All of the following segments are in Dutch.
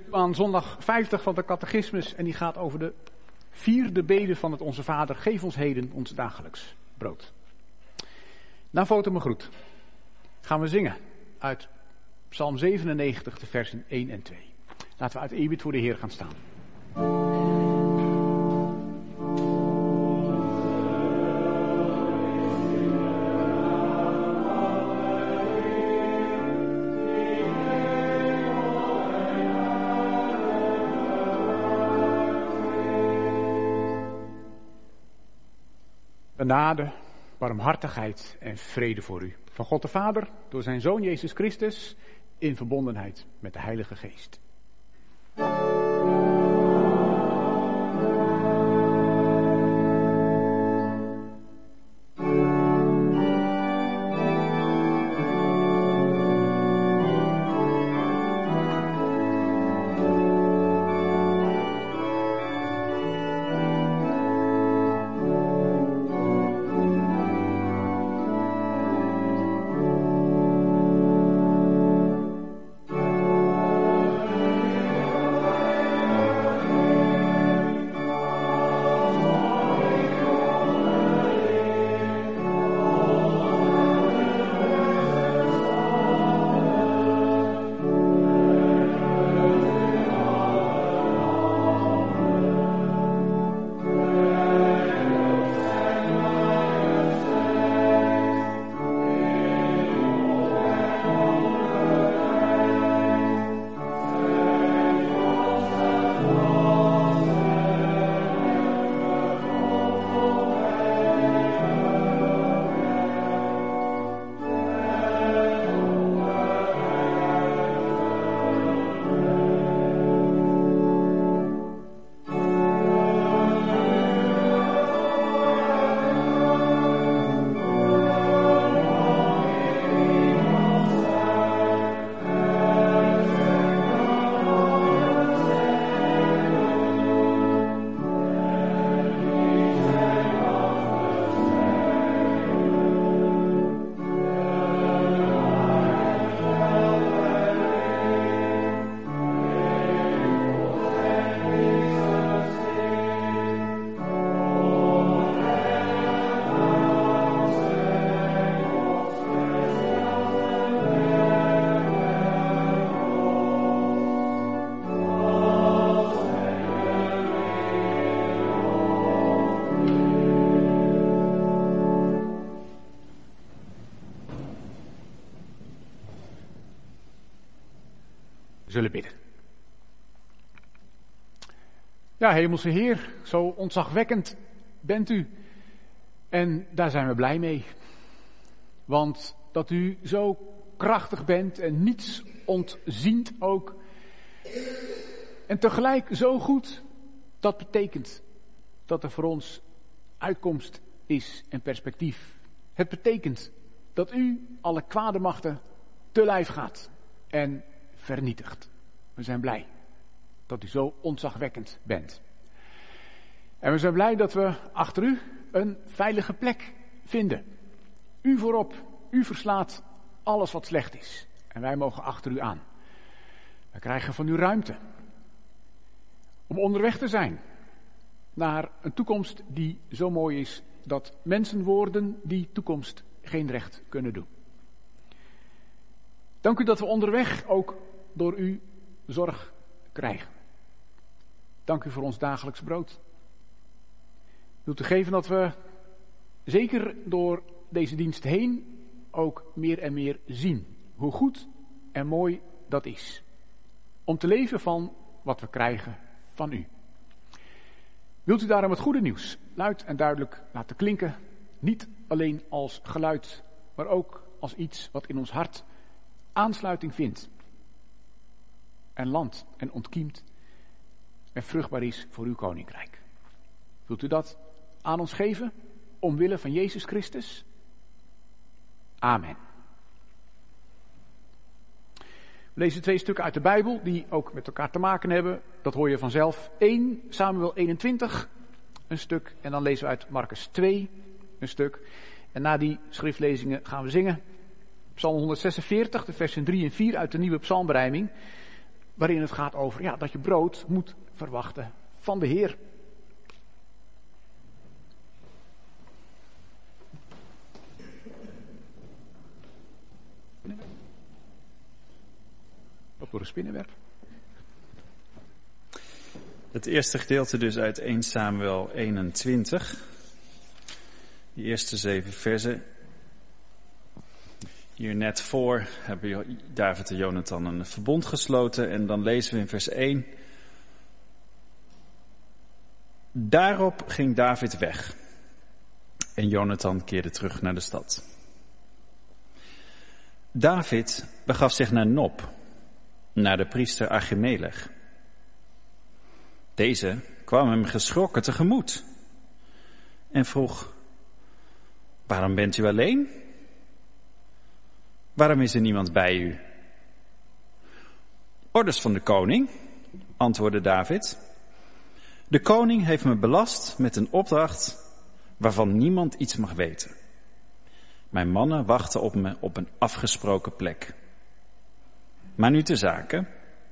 aan zondag 50 van de catechismus en die gaat over de 4e bede van het Onze Vader. Geef ons heden ons dagelijks brood. Na foto me groet gaan we zingen uit Psalm 97, de versen 1 en 2. Laten we uit eerbied voor de Heer gaan staan. Genade, barmhartigheid en vrede voor u. Van God de Vader, door zijn Zoon Jezus Christus, in verbondenheid met de Heilige Geest. We zullen bidden. Ja, Hemelse Heer, zo ontzagwekkend bent u. En daar zijn we blij mee. Want dat u zo krachtig bent en niets ontziend ook. En tegelijk zo goed, dat betekent dat er voor ons uitkomst is en perspectief. Het betekent dat u alle kwade machten te lijf gaat en vernietigt. We zijn blij dat u zo ontzagwekkend bent. En we zijn blij dat we achter u een veilige plek vinden. U voorop, u verslaat alles wat slecht is. En wij mogen achter u aan. We krijgen van u ruimte om onderweg te zijn naar een toekomst die zo mooi is dat mensenwoorden die toekomst geen recht kunnen doen. Dank u dat we onderweg ook door u zorg krijgen. Dank u voor ons dagelijks brood. Wilt u geven dat we zeker door deze dienst heen ook meer en meer zien hoe goed en mooi dat is. Om te leven van wat we krijgen van u. Wilt u daarom het goede nieuws luid en duidelijk laten klinken. Niet alleen als geluid, maar ook als iets wat in ons hart aansluiting vindt. En landt en ontkiemt en vruchtbaar is voor uw koninkrijk. Wilt u dat aan ons geven, omwille van Jezus Christus? Amen. We lezen 2 stukken uit de Bijbel die ook met elkaar te maken hebben. Dat hoor je vanzelf. 1 Samuel 21, een stuk. En dan lezen we uit Marcus 2, een stuk. En na die schriftlezingen gaan we zingen. Psalm 146, de versen 3 en 4 uit de nieuwe psalmberijming. waarin het gaat over dat je brood moet verwachten van de Heer. Op door een spinnenweb. Het eerste gedeelte dus uit 1 Samuel 21. Die eerste 7 versen. Hier net voor hebben David en Jonathan een verbond gesloten. En dan lezen we in vers 1. Daarop ging David weg. En Jonathan keerde terug naar de stad. David begaf zich naar Nob, naar de priester Achimelech. Deze kwam hem geschrokken tegemoet en vroeg: waarom bent u alleen? Waarom is er niemand bij u? Orders van de koning, antwoordde David. De koning heeft me belast met een opdracht waarvan niemand iets mag weten. Mijn mannen wachten op me op een afgesproken plek. Maar nu ter zake.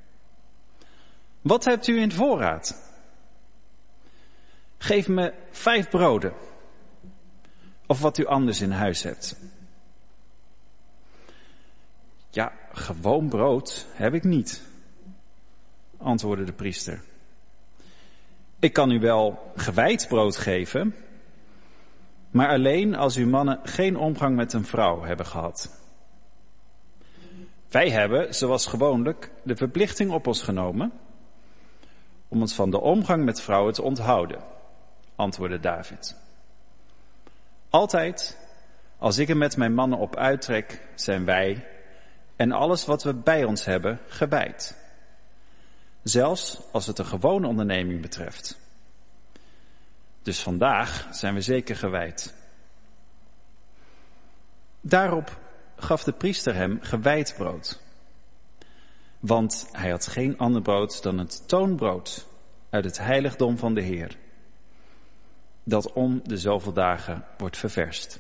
Wat hebt u in voorraad? Geef me 5 broden. Of wat u anders in huis hebt. Ja, gewoon brood heb ik niet, antwoordde de priester. Ik kan u wel gewijd brood geven, maar alleen als uw mannen geen omgang met een vrouw hebben gehad. Wij hebben, zoals gewoonlijk, de verplichting op ons genomen om ons van de omgang met vrouwen te onthouden, antwoordde David. Altijd, als ik er met mijn mannen op uittrek, zijn wij en alles wat we bij ons hebben gewijd. Zelfs als het een gewone onderneming betreft. Dus vandaag zijn we zeker gewijd. Daarop gaf de priester hem gewijd brood. Want hij had geen ander brood dan het toonbrood uit het heiligdom van de Heer, dat om de zoveel dagen wordt ververst.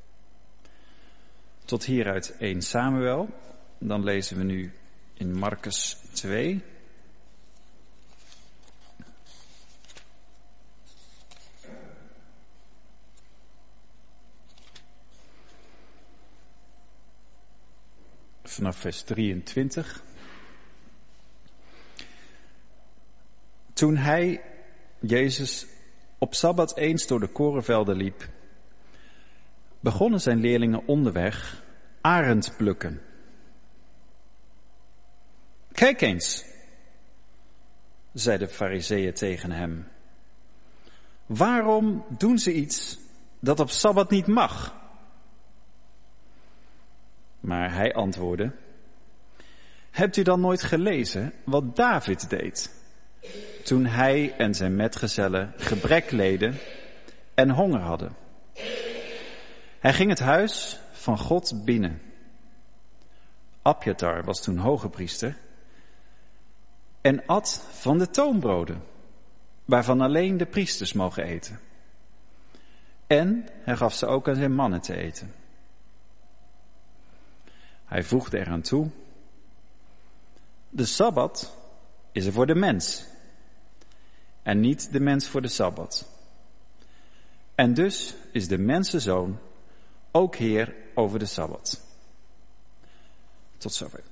Tot hieruit 1 Samuel. Dan lezen we nu in Markus 2. Vanaf vers 23. Toen hij, Jezus, op Sabbat eens door de korenvelden liep, begonnen zijn leerlingen onderweg arend plukken. Kijk eens, zei de Farizeeën tegen hem. Waarom doen ze iets dat op Sabbat niet mag? Maar hij antwoordde: hebt u dan nooit gelezen wat David deed, toen hij en zijn metgezellen gebrek leden en honger hadden? Hij ging het huis van God binnen. Abjatar was toen hogepriester en at van de toonbroden, waarvan alleen de priesters mogen eten. En hij gaf ze ook aan zijn mannen te eten. Hij voegde eraan toe: de Sabbat is er voor de mens en niet de mens voor de Sabbat. En dus is de mensenzoon ook Heer over de Sabbat. Tot zover.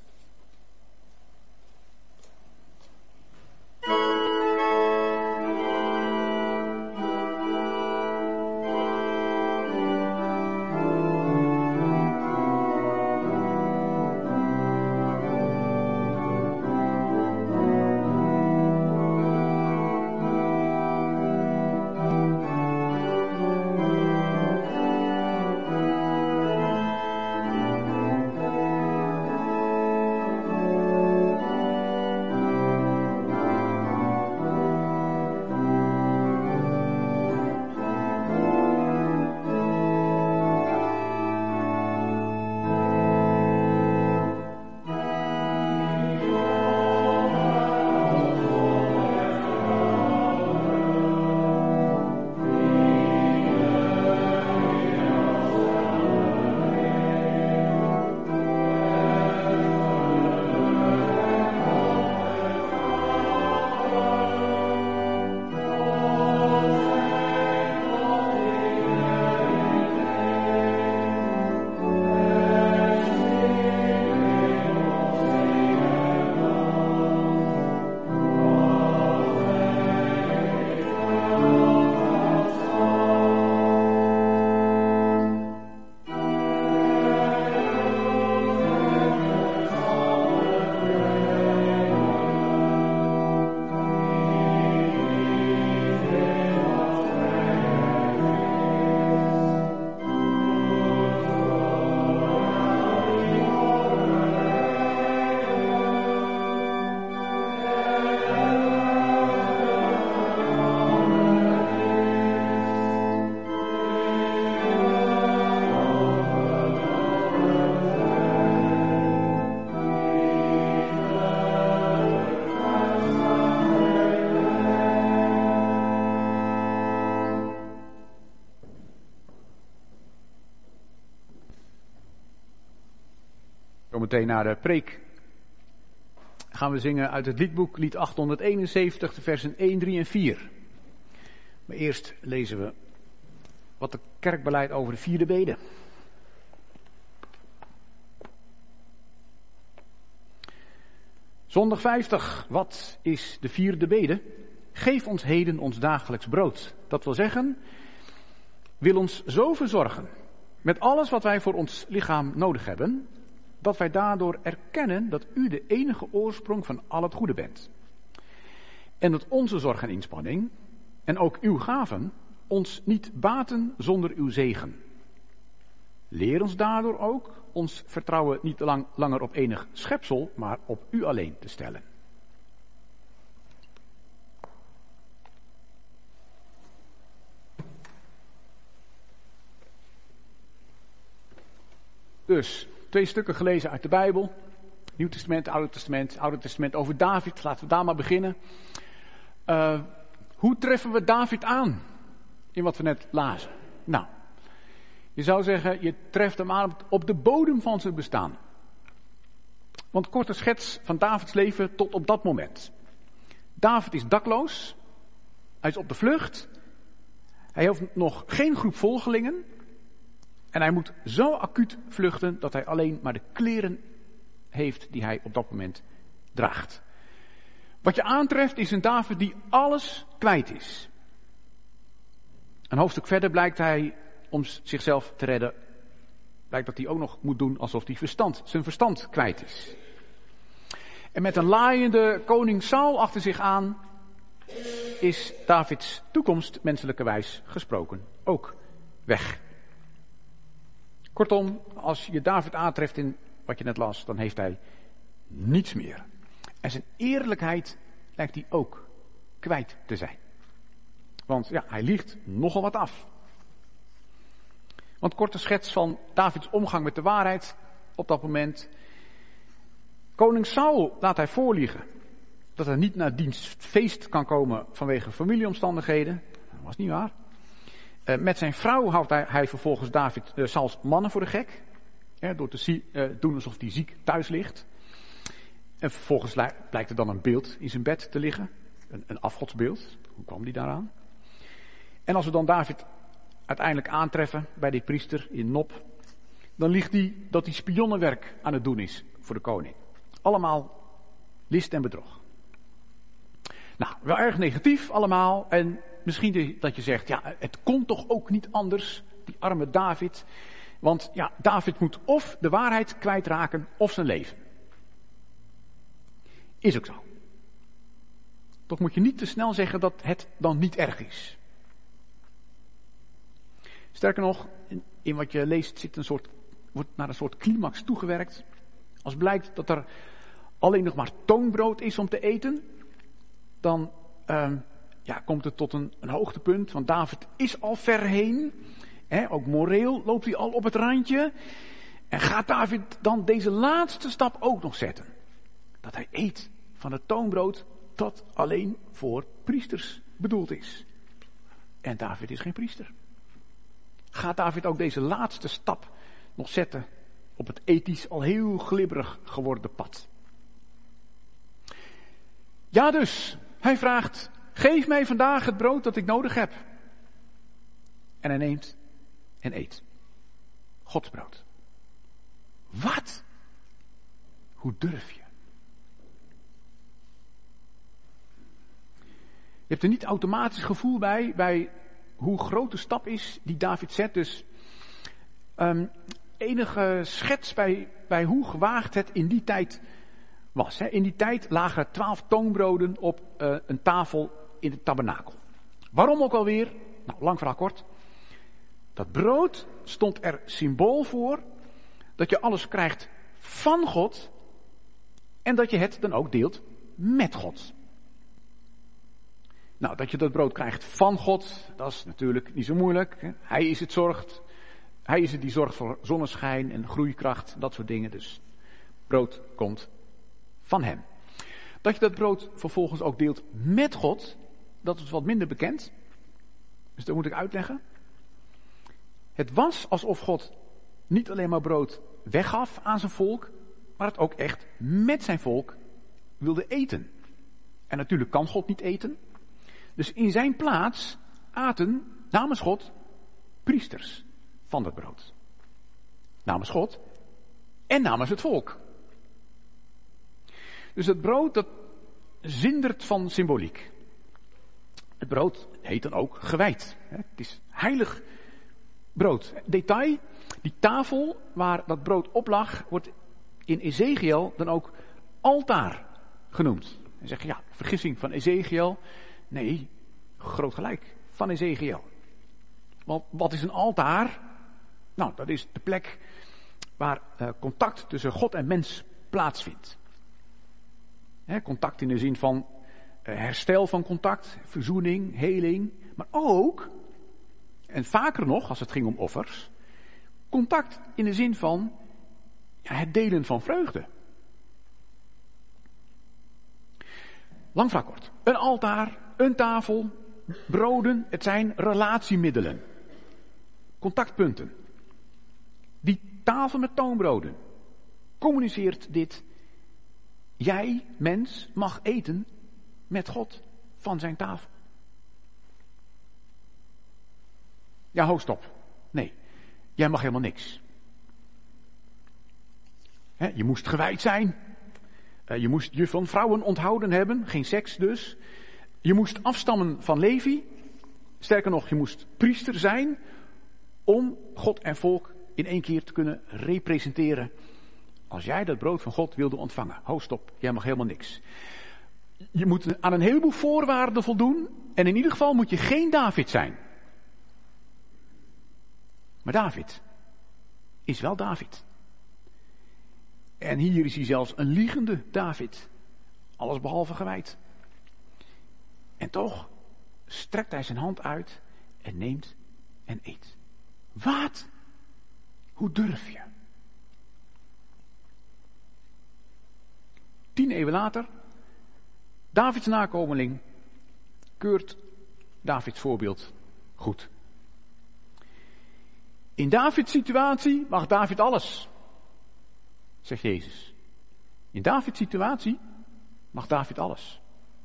Zometeen na de preek gaan we zingen uit het liedboek, lied 871, de versen 1, 3 en 4. Maar eerst lezen we wat de kerk beleidt over de vierde bede. Zondag 50, wat is de vierde bede? Geef ons heden ons dagelijks brood. Dat wil zeggen, wil ons zo verzorgen met alles wat wij voor ons lichaam nodig hebben, dat wij daardoor erkennen dat u de enige oorsprong van al het goede bent. En dat onze zorg en inspanning, en ook uw gaven, ons niet baten zonder uw zegen. Leer ons daardoor ook ons vertrouwen niet langer op enig schepsel, maar op u alleen te stellen. Dus, 2 stukken gelezen uit de Bijbel. Nieuw Testament, Oude Testament. Oude Testament over David. Laten we daar maar beginnen. Hoe treffen we David aan? In wat we net lazen. Nou, je zou zeggen, je treft hem aan op de bodem van zijn bestaan. Want korte schets van Davids leven tot op dat moment. David is dakloos. Hij is op de vlucht. Hij heeft nog geen groep volgelingen. En hij moet zo acuut vluchten dat hij alleen maar de kleren heeft die hij op dat moment draagt. Wat je aantreft is een David die alles kwijt is. Een hoofdstuk verder blijkt hij, om zichzelf te redden, blijkt dat hij ook nog moet doen alsof hij zijn verstand kwijt is. En met een laaiende koning Saul achter zich aan is Davids toekomst menselijkerwijs gesproken ook weg. Kortom, als je David aantreft in wat je net las, dan heeft hij niets meer. En zijn eerlijkheid lijkt hij ook kwijt te zijn. Want ja, hij liegt nogal wat af. Want korte schets van Davids omgang met de waarheid op dat moment. Koning Saul laat hij voorliegen dat hij niet naar diens feest kan komen vanwege familieomstandigheden. Dat was niet waar. Met zijn vrouw houdt hij vervolgens Sauls mannen voor de gek. Door te doen alsof hij ziek thuis ligt. En vervolgens blijkt er dan een beeld in zijn bed te liggen. Een afgodsbeeld. Hoe kwam die daaraan? En als we dan David uiteindelijk aantreffen bij die priester in Nob, dan ligt hij dat hij spionnenwerk aan het doen is voor de koning. Allemaal list en bedrog. Nou, wel erg negatief allemaal. En misschien dat je zegt, ja, het kon toch ook niet anders, die arme David. Want ja, David moet of de waarheid kwijtraken of zijn leven. Is ook zo. Toch moet je niet te snel zeggen dat het dan niet erg is. Sterker nog, in wat je leest wordt naar een soort climax toegewerkt. Als blijkt dat er alleen nog maar toonbrood is om te eten, dan komt het tot een hoogtepunt. Want David is al ver heen. Ook moreel loopt hij al op het randje. En gaat David dan deze laatste stap ook nog zetten? Dat hij eet van het toonbrood dat alleen voor priesters bedoeld is. En David is geen priester. Gaat David ook deze laatste stap nog zetten op het ethisch al heel glibberig geworden pad? Ja dus, hij vraagt, geef mij vandaag het brood dat ik nodig heb. En hij neemt en eet. Gods brood. Wat? Hoe durf je? Je hebt er niet automatisch gevoel bij hoe groot de stap is die David zet. Dus enige schets bij hoe gewaagd het in die tijd was. In die tijd lagen 12 toonbroden op een tafel in het tabernakel. Waarom ook alweer? Nou, lang verhaal kort. Dat brood stond er symbool voor dat je alles krijgt van God en dat je het dan ook deelt met God. Nou, dat je dat brood krijgt van God, dat is natuurlijk niet zo moeilijk. Hij is het die zorgt voor zonneschijn en groeikracht, dat soort dingen. Dus brood komt van hem. Dat je dat brood vervolgens ook deelt met God, dat is wat minder bekend. Dus dat moet ik uitleggen. Het was alsof God niet alleen maar brood weggaf aan zijn volk, maar het ook echt met zijn volk wilde eten. En natuurlijk kan God niet eten. Dus in zijn plaats aten namens God priesters van dat brood. Namens God en namens het volk. Dus het brood dat zindert van symboliek. Het brood heet dan ook gewijd. Het is heilig brood. Detail, die tafel waar dat brood op lag, wordt in Ezekiel dan ook altaar genoemd. En zeg je, ja, vergissing van Ezekiel. Nee, groot gelijk van Ezekiel. Want wat is een altaar? Nou, dat is de plek waar contact tussen God en mens plaatsvindt. Contact in de zin van herstel van contact, verzoening, heling. Maar ook, en vaker nog als het ging om offers, contact in de zin van het delen van vreugde. Lang verhaal kort. Een altaar, een tafel, broden, het zijn relatiemiddelen. Contactpunten. Die tafel met toonbroden communiceert dit. Jij, mens, mag eten met God van zijn tafel. Ja, ho, stop. Nee, jij mag helemaal niks. Je moest gewijd zijn. Je moest je van vrouwen onthouden hebben. Geen seks dus. Je moest afstammen van Levi. Sterker nog, je moest priester zijn om God en volk in één keer te kunnen representeren. Als jij dat brood van God wilde ontvangen. Ho, stop. Jij mag helemaal niks. Je moet aan een heleboel voorwaarden voldoen. En in ieder geval moet je geen David zijn. Maar David is wel David. En hier is hij zelfs een liegende David. Alles behalve gewijd. En toch strekt hij zijn hand uit en neemt en eet. Wat? Hoe durf je? 10 eeuwen later, Davids nakomeling keurt Davids voorbeeld goed. In Davids situatie mag David alles, zegt Jezus. In Davids situatie mag David alles.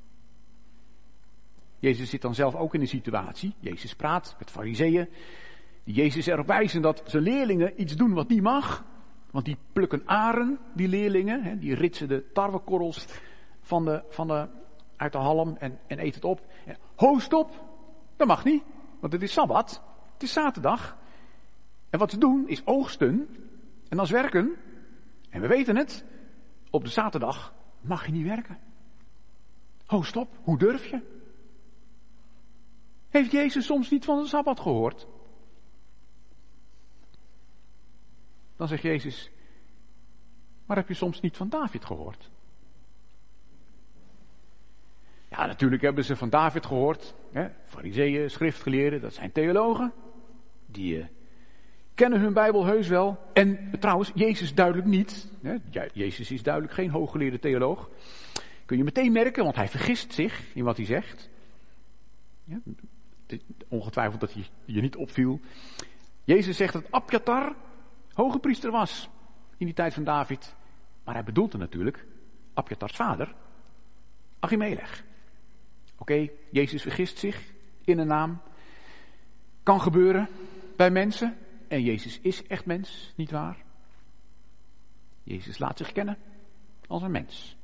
Jezus zit dan zelf ook in een situatie. Jezus praat met farizeeën. Die Jezus erop wijzen dat zijn leerlingen iets doen wat niet mag. Want die plukken aren, die leerlingen. Die ritsen de tarwekorrels uit de halm en eten het op. En, ho, stop! Dat mag niet, want het is Sabbat. Het is zaterdag. En wat ze doen is oogsten en dan is werken. En we weten het, op de zaterdag mag je niet werken. Ho, stop, hoe durf je? Heeft Jezus soms niet van de Sabbat gehoord? Dan zegt Jezus, maar heb je soms niet van David gehoord? Ja, natuurlijk hebben ze van David gehoord. Farizeeën, schriftgeleerden, dat zijn theologen. Die kennen hun Bijbel heus wel. En trouwens, Jezus duidelijk niet. Jezus is duidelijk geen hooggeleerde theoloog. Kun je meteen merken, want hij vergist zich in wat hij zegt. Ja, ongetwijfeld dat hij je niet opviel. Jezus zegt dat Abjatar hoge priester was in die tijd van David. Maar hij bedoelde natuurlijk Abjatars vader, Achimelech. Oké, Jezus vergist zich in een naam. Kan gebeuren bij mensen. En Jezus is echt mens, nietwaar? Jezus laat zich kennen als een mens.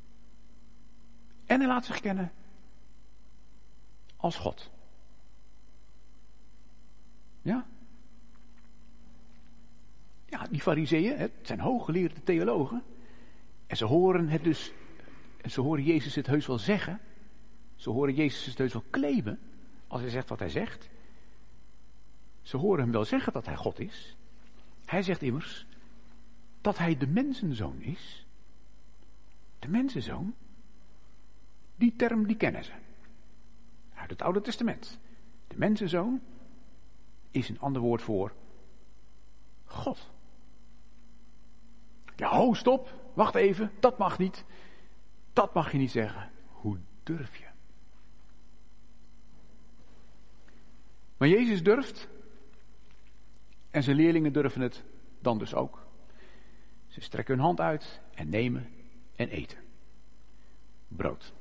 En hij laat zich kennen als God. Ja? Ja, die farizeeën, het zijn hooggeleerde theologen. En ze horen het dus, en ze horen Jezus het heus wel zeggen. Ze horen Jezus het heus wel claimen, als hij zegt wat hij zegt. Ze horen hem wel zeggen dat hij God is. Hij zegt immers dat hij de mensenzoon is. De mensenzoon. Die term die kennen ze. Uit het Oude Testament. De mensenzoon is een ander woord voor God. Ja, ho, stop. Wacht even. Dat mag niet. Dat mag je niet zeggen. Hoe durf je? Maar Jezus durft. En zijn leerlingen durven het dan dus ook. Ze strekken hun hand uit en nemen en eten. Brood.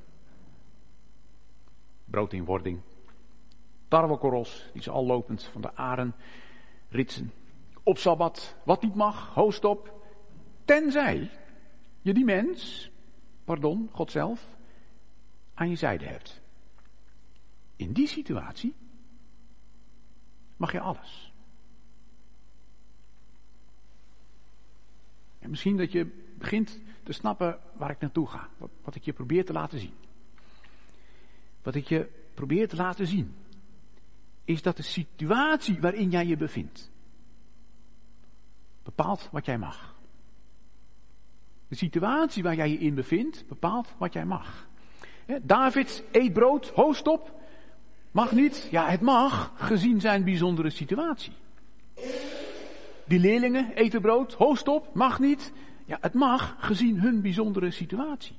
Brood in wording. Tarwekorrels die ze al lopend van de aren ritsen. Op Sabbat, wat niet mag, hoost op. Tenzij je die mens, God zelf, aan je zijde hebt. In die situatie mag je alles. En misschien dat je begint te snappen waar ik naartoe ga. Wat ik je probeer te laten zien. Wat ik je probeer te laten zien, is dat de situatie waarin jij je bevindt, bepaalt wat jij mag. De situatie waar jij je in bevindt, bepaalt wat jij mag. David eet brood, hoost op. Mag niet? Ja, het mag, gezien zijn bijzondere situatie. Die leerlingen eten brood, hoost op, mag niet? Ja, het mag, gezien hun bijzondere situatie.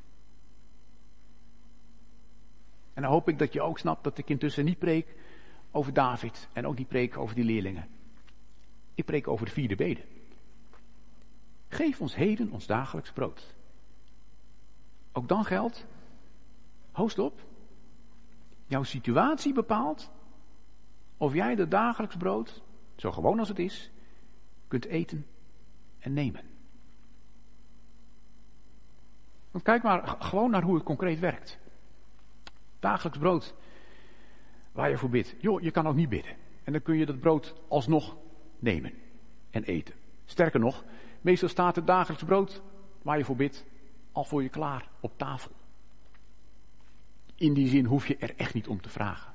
En dan hoop ik dat je ook snapt dat ik intussen niet preek over David en ook niet preek over die leerlingen. Ik preek over de 4e bede. Geef ons heden ons dagelijks brood. Ook dan geldt, hoost op. Jouw situatie bepaalt of jij de dagelijks brood, zo gewoon als het is, kunt eten en nemen. Want kijk maar gewoon naar hoe het concreet werkt. Dagelijks brood waar je voor bidt. Joh, je kan ook niet bidden. En dan kun je dat brood alsnog nemen en eten. Sterker nog, meestal staat het dagelijks brood waar je voor bidt al voor je klaar op tafel. In die zin hoef je er echt niet om te vragen.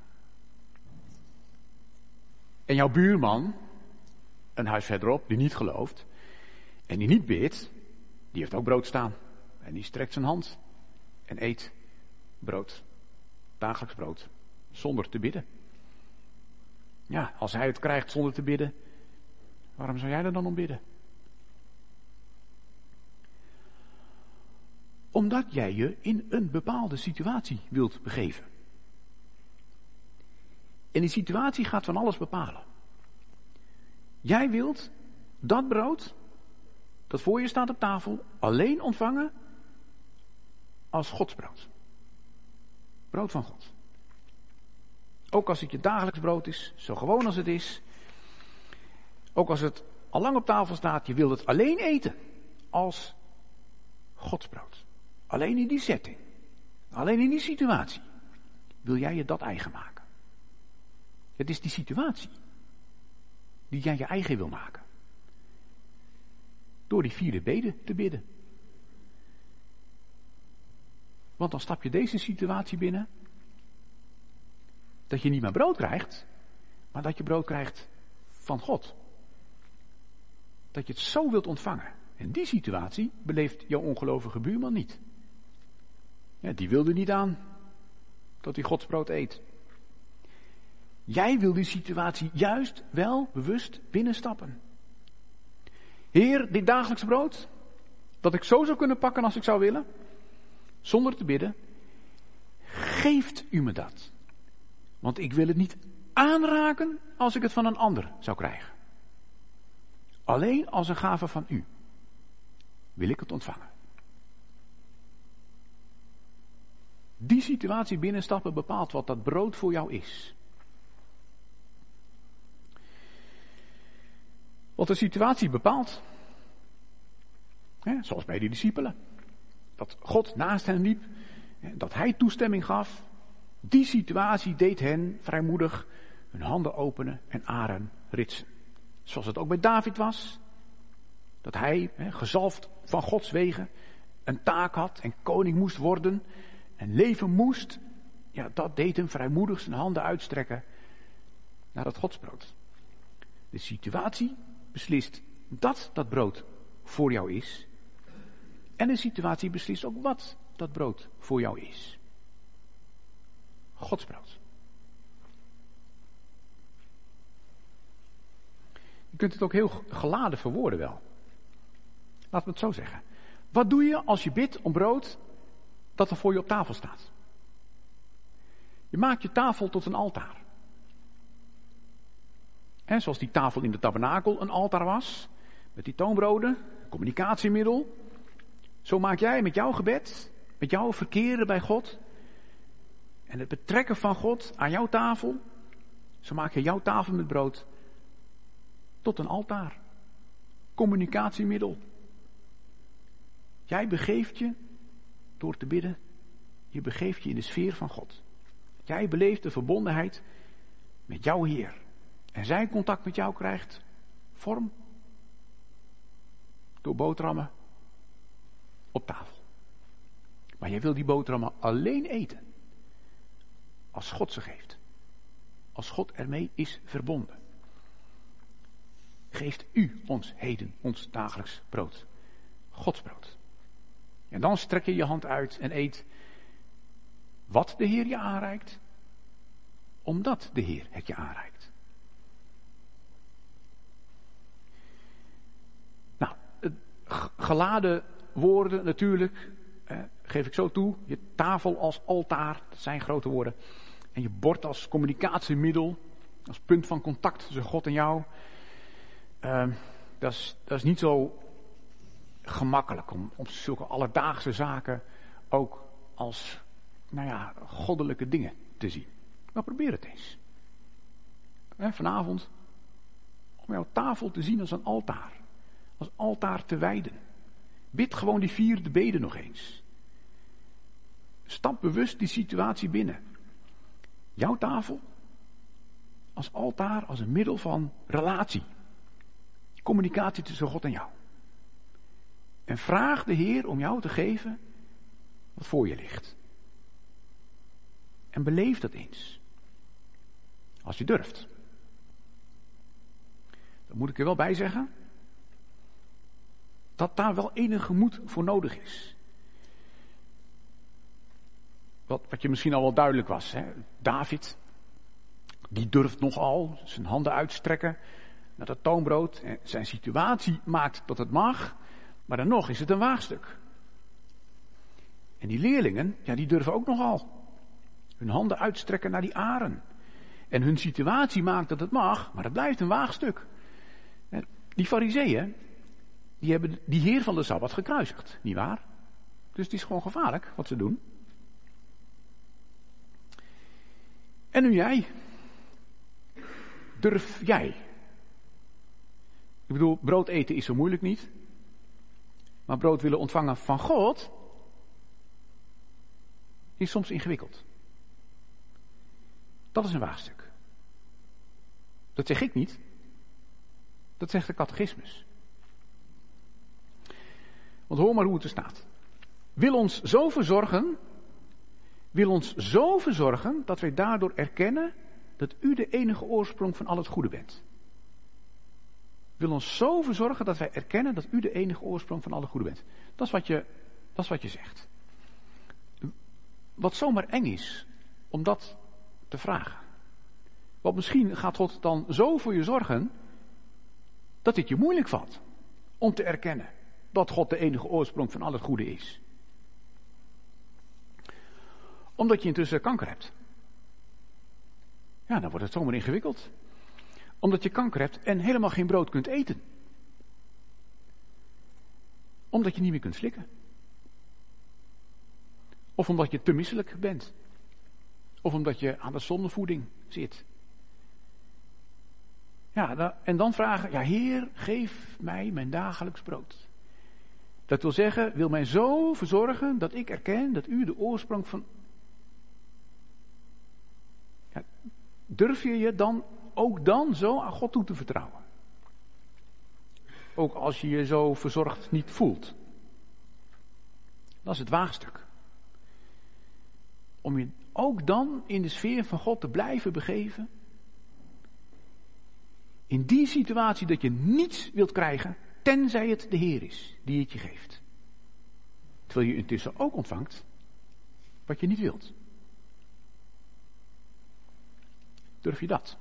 En jouw buurman, een huis verderop, die niet gelooft en die niet bidt, die heeft ook brood staan. En die strekt zijn hand en eet brood. Dagelijks brood. Zonder te bidden. Ja, als hij het krijgt zonder te bidden, waarom zou jij er dan om bidden? Omdat jij je in een bepaalde situatie wilt begeven. En die situatie gaat van alles bepalen. Jij wilt dat brood, dat voor je staat op tafel, alleen ontvangen als Godsbrood. Brood van God. Ook als het je dagelijks brood is, zo gewoon als het is. Ook als het al lang op tafel staat, je wilt het alleen eten als Godsbrood. Alleen in die setting. Alleen in die situatie. Wil jij je dat eigen maken. Het is die situatie die jij je eigen wil maken. Door die 4e bede te bidden. Want dan stap je deze situatie binnen. Dat je niet meer brood krijgt, maar dat je brood krijgt van God. Dat je het zo wilt ontvangen. En die situatie beleeft jouw ongelovige buurman niet. Ja, die wilde niet aan dat hij Gods brood eet. Jij wil die situatie juist wel bewust binnenstappen. Heer, dit dagelijks brood, dat ik zo zou kunnen pakken als ik zou willen, zonder te bidden, geeft u me dat. Want ik wil het niet aanraken als ik het van een ander zou krijgen. Alleen als een gave van u wil ik het ontvangen. Die situatie binnenstappen bepaalt wat dat brood voor jou is. Want de situatie bepaalt, zoals bij die discipelen, dat God naast hen liep, dat hij toestemming gaf. Die situatie deed hen vrijmoedig hun handen openen en aren ritsen. Zoals het ook bij David was. Dat hij, gezalfd van Gods wegen, een taak had en koning moest worden en leven moest. Ja, dat deed hem vrijmoedig zijn handen uitstrekken naar dat godsbrood. De situatie beslist dat dat brood voor jou is. En de situatie beslist ook wat dat brood voor jou is. Godsbrood. Je kunt het ook heel geladen verwoorden wel. Laten we het zo zeggen. Wat doe je als je bidt om brood dat er voor je op tafel staat? Je maakt je tafel tot een altaar. En zoals die tafel in de tabernakel een altaar was, met die toonbroden, communicatiemiddel. Zo maak jij met jouw gebed, met jouw verkeren bij God en het betrekken van God aan jouw tafel, zo maak je jouw tafel met brood tot een altaar. Communicatiemiddel. Jij begeeft je door te bidden, je begeeft je in de sfeer van God. Jij beleeft de verbondenheid met jouw Heer. En zij contact met jou krijgt vorm door boterhammen op tafel. Maar jij wil die boterhammen alleen eten als God ze geeft. Als God ermee is verbonden. Geeft u ons heden ons dagelijks brood. Gods brood. En dan strek je je hand uit en eet wat de Heer je aanreikt. Omdat de Heer het je aanreikt. Nou, geladen woorden natuurlijk, geef ik zo toe. Je tafel als altaar, dat zijn grote woorden. En je bord als communicatiemiddel, als punt van contact tussen God en jou. Dat is niet zo gemakkelijk om zulke alledaagse zaken ook als, goddelijke dingen te zien. Maar probeer het eens. Vanavond, om jouw tafel te zien als een altaar. Als altaar te wijden. Bid gewoon die 4 beden nog eens. Stap bewust die situatie binnen. Jouw tafel als altaar, als een middel van relatie. Communicatie tussen God en jou. En vraag de Heer om jou te geven wat voor je ligt. En beleef dat eens. Als je durft. Dan moet ik er wel bij zeggen dat daar wel enige moed voor nodig is. Wat je misschien al wel duidelijk was. Hè? David, die durft nogal zijn handen uitstrekken naar dat toonbrood. En zijn situatie maakt dat het mag, maar dan nog is het een waagstuk. En die leerlingen, die durven ook nogal hun handen uitstrekken naar die aren. En hun situatie maakt dat het mag, maar het blijft een waagstuk. Die farizeeën, die hebben die Heer van de Sabbat gekruisigd, nietwaar? Dus het is gewoon gevaarlijk wat ze doen. En nu jij. Durf jij? Ik bedoel, brood eten is zo moeilijk niet. Maar brood willen ontvangen van God is soms ingewikkeld. Dat is een waagstuk. Dat zeg ik niet. Dat zegt de catechismus. Want hoor maar hoe het er staat. Wil ons zo verzorgen dat wij daardoor erkennen dat u de enige oorsprong van al het goede bent. Wil ons zo verzorgen dat wij erkennen dat u de enige oorsprong van al het goede bent. Dat is wat je zegt. Wat zomaar eng is om dat te vragen. Want misschien gaat God dan zo voor je zorgen dat het je moeilijk valt om te erkennen dat God de enige oorsprong van al het goede is. Omdat je intussen kanker hebt. Ja, dan wordt het zomaar ingewikkeld. Omdat je kanker hebt en helemaal geen brood kunt eten. Omdat je niet meer kunt slikken. Of omdat je te misselijk bent. Of omdat je aan de zondevoeding zit. Ja, en dan vragen, Heer, geef mij mijn dagelijks brood. Dat wil zeggen, wil mij zo verzorgen dat ik erken dat u de oorsprong van... Ja, durf je je dan ook dan zo aan God toe te vertrouwen? Ook als je je zo verzorgd niet voelt. Dat is het waagstuk. Om je ook dan in de sfeer van God te blijven begeven. In die situatie dat je niets wilt krijgen, tenzij het de Heer is die het je geeft. Terwijl je intussen ook ontvangt wat je niet wilt. Durf je dat?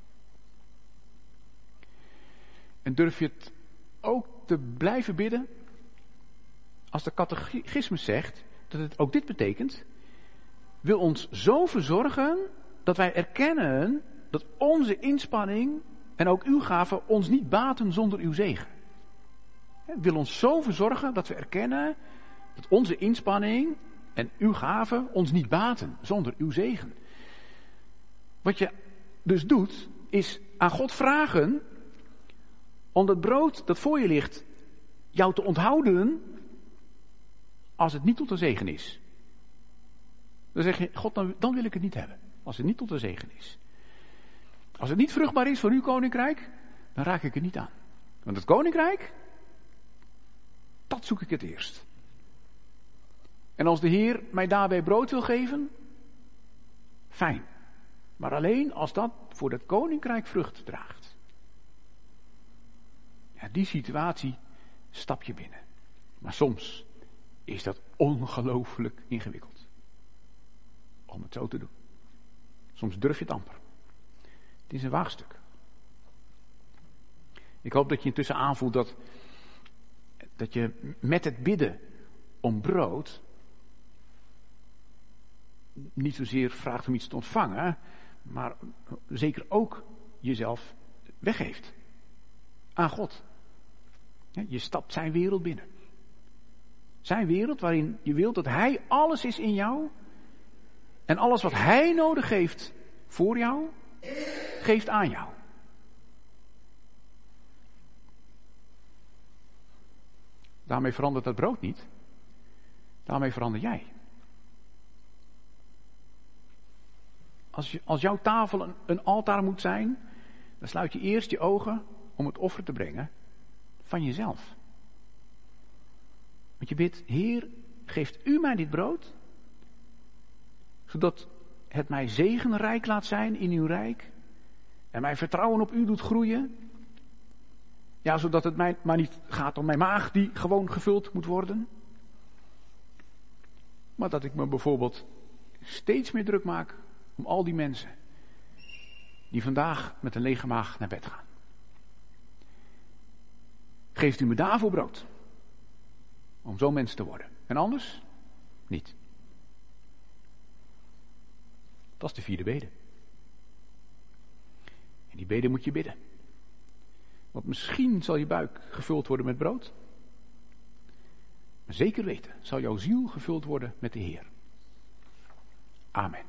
En durf je het ook te blijven bidden als de catechismus zegt dat het ook dit betekent? Wil ons zo verzorgen dat wij erkennen dat onze inspanning en ook uw gaven ons niet baten zonder uw zegen. wil ons zo verzorgen dat we erkennen dat onze inspanning en uw gaven ons niet baten zonder uw zegen. Wat je dus doet, is aan God vragen om dat brood dat voor je ligt jou te onthouden als het niet tot een zegen is. Dan zeg je, God, dan wil ik het niet hebben. Als het niet tot een zegen is. Als het niet vruchtbaar is voor uw koninkrijk, dan raak ik het niet aan. Want het koninkrijk, dat zoek ik het eerst. En als de Heer mij daarbij brood wil geven, fijn. Maar alleen als dat voor het koninkrijk vrucht draagt. Ja, die situatie stap je binnen. Maar soms is dat ongelooflijk ingewikkeld. Om het zo te doen. Soms durf je het amper. Het is een waagstuk. Ik hoop dat je intussen aanvoelt dat je met het bidden om brood niet zozeer vraagt om iets te ontvangen, maar zeker ook jezelf weggeeft aan God. Je stapt zijn wereld binnen. Zijn wereld waarin je wilt dat hij alles is in jou en alles wat hij nodig heeft voor jou, geeft aan jou. Daarmee verandert dat brood niet. Daarmee verander jij. Als jouw tafel een altaar moet zijn, dan sluit je eerst je ogen om het offer te brengen van jezelf. Want je bidt, Heer, geeft u mij dit brood, zodat het mij zegenrijk laat zijn in uw rijk en mijn vertrouwen op u doet groeien. Ja, zodat het mij maar niet gaat om mijn maag die gewoon gevuld moet worden. Maar dat ik me bijvoorbeeld steeds meer druk maak om al die mensen die vandaag met een lege maag naar bed gaan. Geeft u me daarvoor brood. Om zo'n mens te worden. En anders? Niet. Dat is de 4e bede. En die bede moet je bidden. Want misschien zal je buik gevuld worden met brood. Maar zeker weten zal jouw ziel gevuld worden met de Heer. Amen.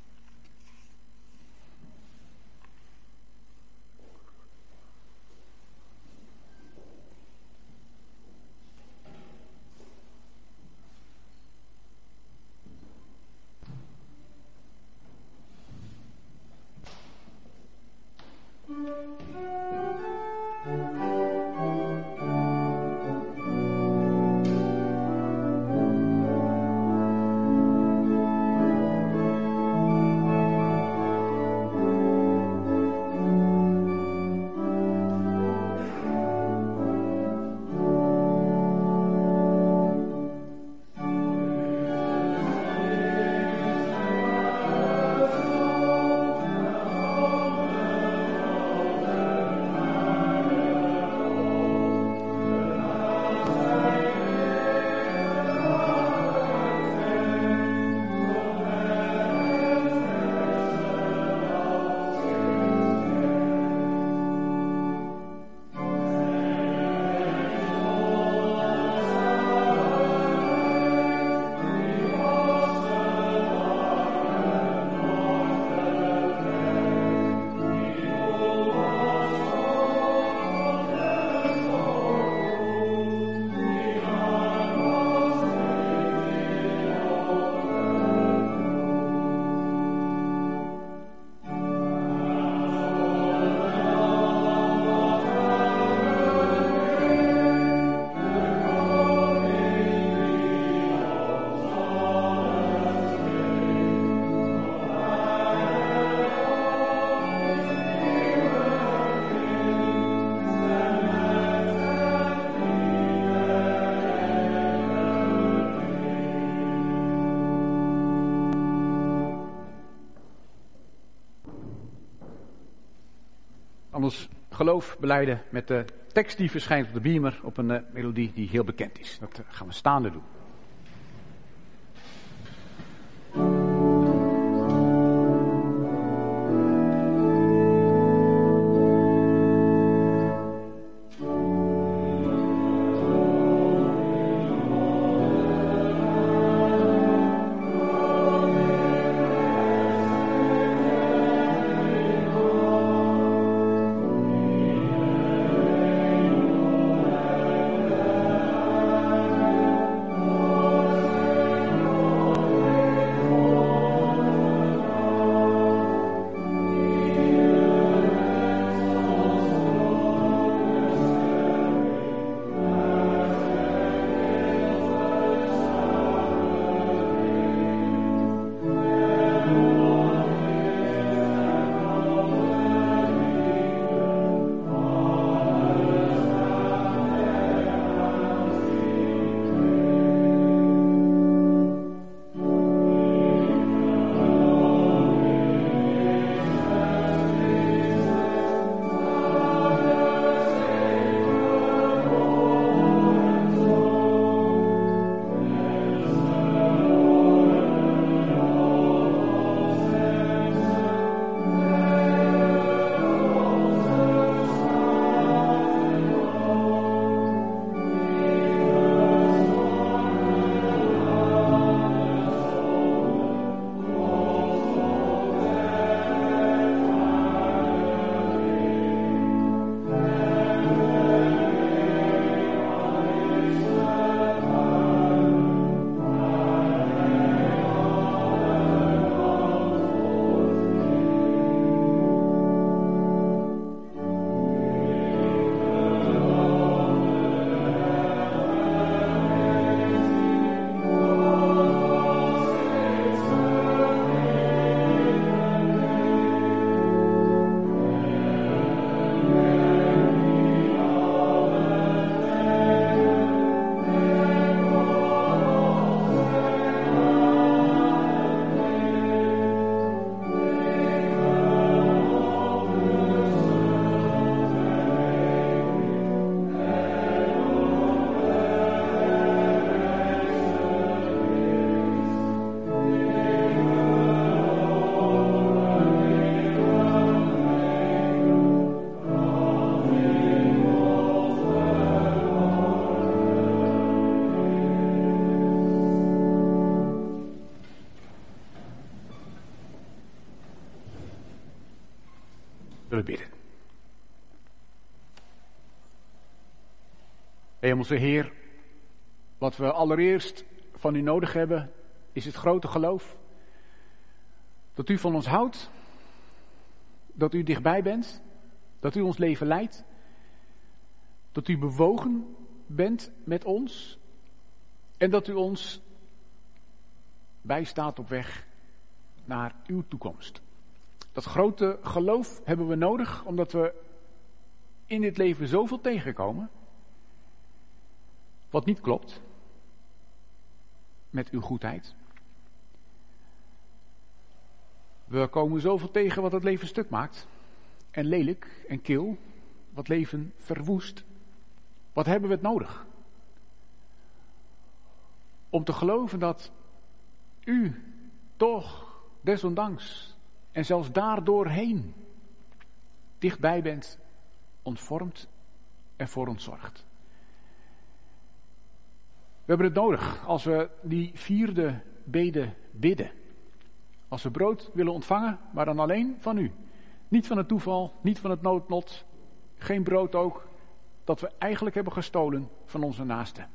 Anders geloof belijden met de tekst die verschijnt op de beamer op een melodie die heel bekend is. Dat gaan we staande doen. willen bidden. Hemelse Heer, wat we allereerst van u nodig hebben, is het grote geloof. Dat u van ons houdt, dat u dichtbij bent, dat u ons leven leidt, dat u bewogen bent met ons en dat u ons bijstaat op weg naar uw toekomst. Dat grote geloof hebben we nodig omdat we in dit leven zoveel tegenkomen wat niet klopt met uw goedheid. We komen zoveel tegen wat het leven stuk maakt en lelijk en kil, wat leven verwoest. Wat hebben we het nodig? Om te geloven dat u toch desondanks en zelfs daardoorheen dichtbij bent, ons vormt en voor ons zorgt. We hebben het nodig als we die 4e bede bidden. Als we brood willen ontvangen, maar dan alleen van u. Niet van het toeval, niet van het noodlot, geen brood ook, dat we eigenlijk hebben gestolen van onze naasten.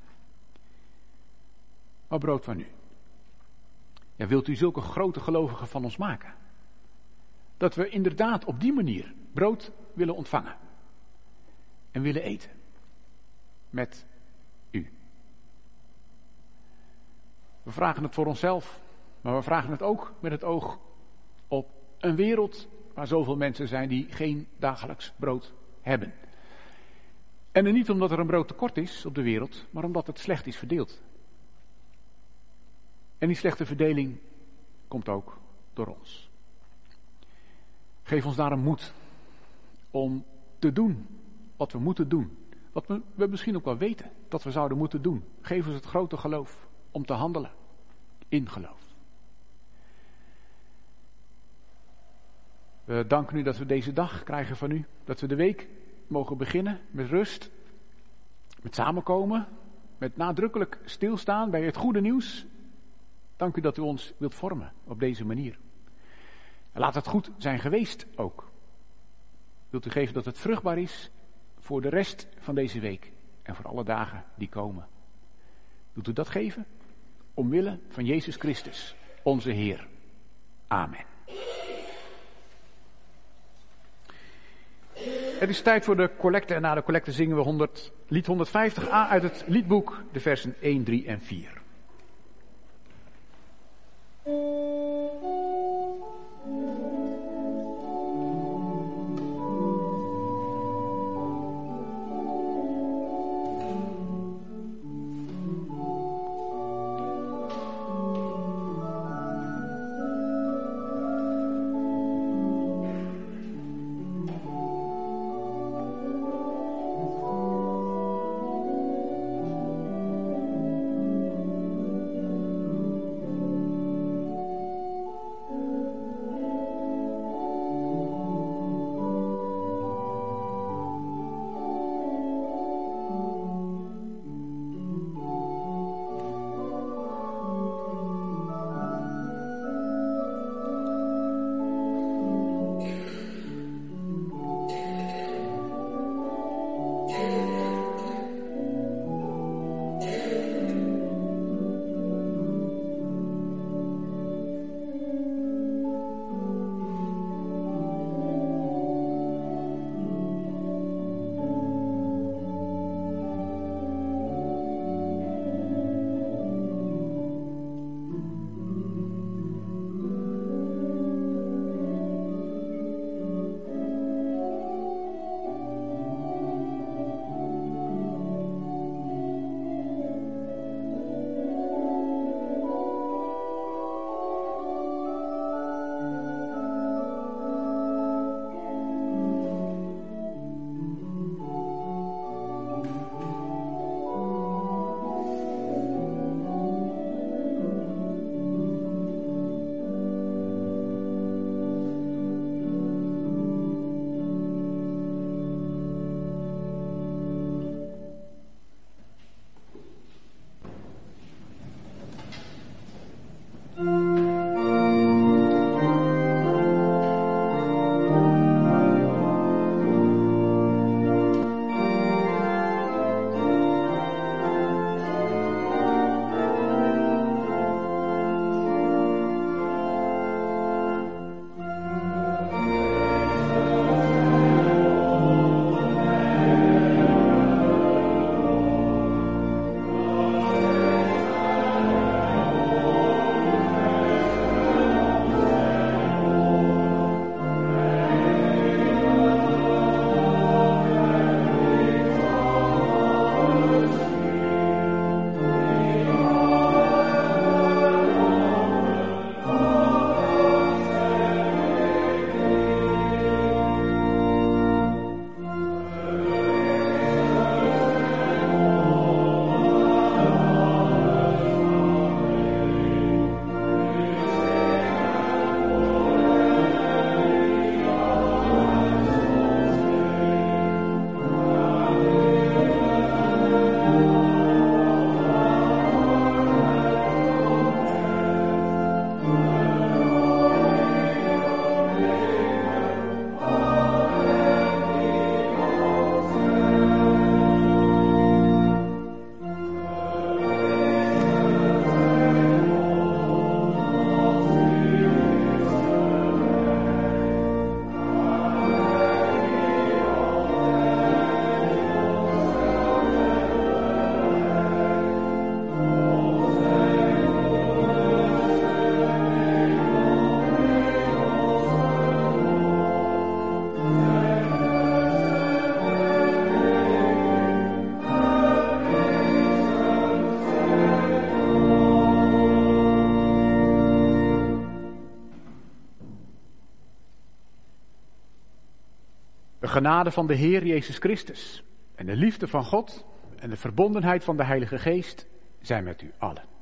Maar brood van u. Ja, wilt u zulke grote gelovigen van ons maken? Dat we inderdaad op die manier brood willen ontvangen. En willen eten. Met u. We vragen het voor onszelf. Maar we vragen het ook met het oog op een wereld waar zoveel mensen zijn die geen dagelijks brood hebben. En niet omdat er een broodtekort is op de wereld, maar omdat het slecht is verdeeld. En die slechte verdeling komt ook door ons. Geef ons daarom moed om te doen wat we moeten doen. Wat we misschien ook wel weten dat we zouden moeten doen. Geef ons het grote geloof om te handelen in geloof. We danken u dat we deze dag krijgen van u. Dat we de week mogen beginnen met rust. Met samenkomen. Met nadrukkelijk stilstaan bij het goede nieuws. Dank u dat u ons wilt vormen op deze manier. En laat het goed zijn geweest ook. Wilt u geven dat het vruchtbaar is voor de rest van deze week. En voor alle dagen die komen. Wilt u dat geven? Omwille van Jezus Christus, onze Heer. Amen. Het is tijd voor de collecte en na de collecte zingen we lied 150a uit het liedboek, de versen 1, 3 en 4. De genade van de Heer Jezus Christus en de liefde van God en de verbondenheid van de Heilige Geest zijn met u allen.